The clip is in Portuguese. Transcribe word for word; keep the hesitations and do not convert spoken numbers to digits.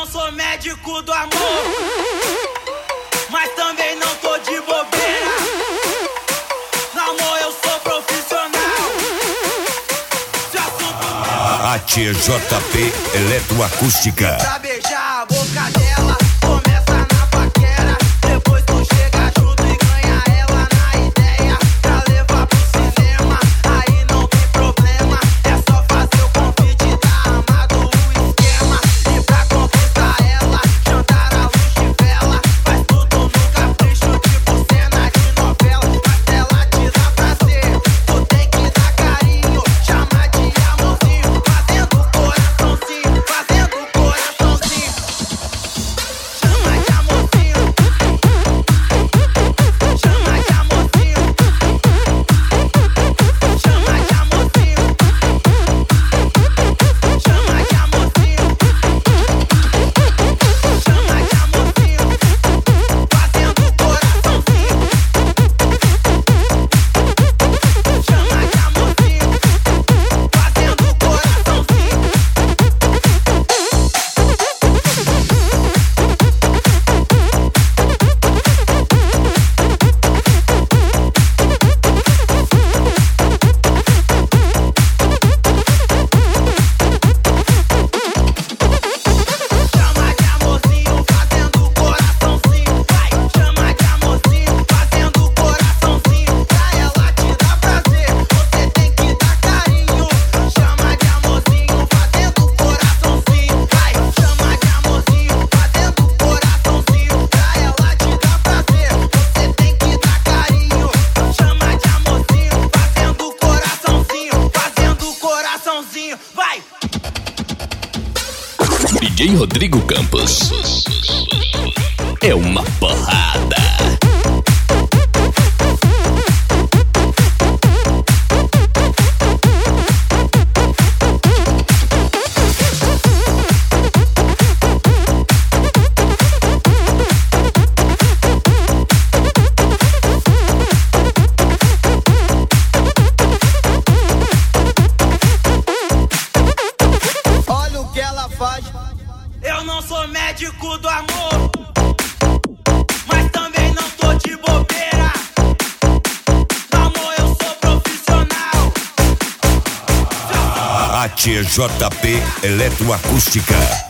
não sou médico do amor, mas também não tô de bobeira. No amor eu sou profissional. Se assunto... A T J P Eletroacústica. Pra beijar a boca dela, começa na paquera. Depois tu chega junto e ganha ela na ideia. Pra levar pro cinema, aí não tem problema. É só fazer o convite, tá armado o esquema. E pra conquistar ela, jantar à luz de vela. Faz tudo no capricho, tipo cena de novela. Mas ela te dá prazer, tu tem que dar carinho. Chama de amorzinho, fazendo coraçãozinho, fazendo coraçãozinho. Chama de amorzinho, chama de amorzinho, chama de amorzinho, chama de amorzinho, chama de amorzinho, fazendo coraçãozinho. Chama de amorzinho, fazendo coraçãozinho. Chama de amorzinho, fazendo coraçãozinho. Vai, chama de amorzinho, fazendo coraçãozinho. Pra ela te dar prazer, você tem que dar carinho. Chama de amorzinho, fazendo coraçãozinho. Vai, chama de amorzinho, fazendo coraçãozinho. Pra ela te dar prazer, você tem que dar carinho. Chama de amorzinho, fazendo coraçãozinho, fazendo coraçãozinho. Vai! D J Rodrigo Campos é uma porrada. Olha o que ela faz. Eu não sou médico do amor, mas também não tô de bobeira. No amor eu sou profissional. A T J P Eletroacústica.